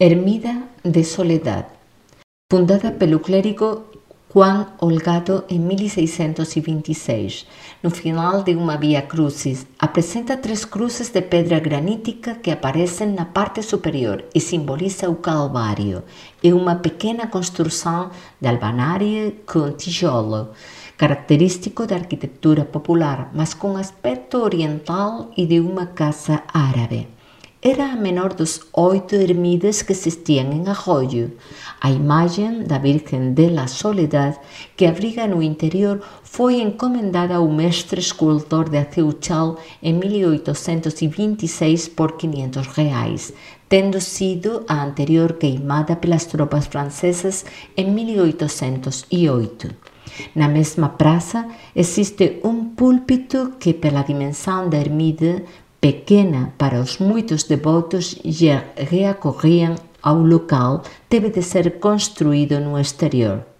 Ermida de Soledad, fundada pelo clérigo Juan Holgado em 1626, no final de uma Via Crucis, apresenta 3 cruzes de pedra granítica que aparecem na parte superior e simboliza o Calvário, e uma pequena construção de alvenaria com tijolo, característico da arquitetura popular, mas com aspecto oriental e de uma casa árabe. Era a menor dos 8 ermidas que existiam em Arroio. A imagem da Virgem de la Soledad, que abriga no interior, foi encomendada ao mestre escultor de Aceuchal em 1826 por R$500, tendo sido a anterior queimada pelas tropas francesas em 1808. Na mesma praça existe um púlpito que, pela dimensão da ermida, pequena para os muitos devotos que recorriam ao local, teve de ser construído no exterior.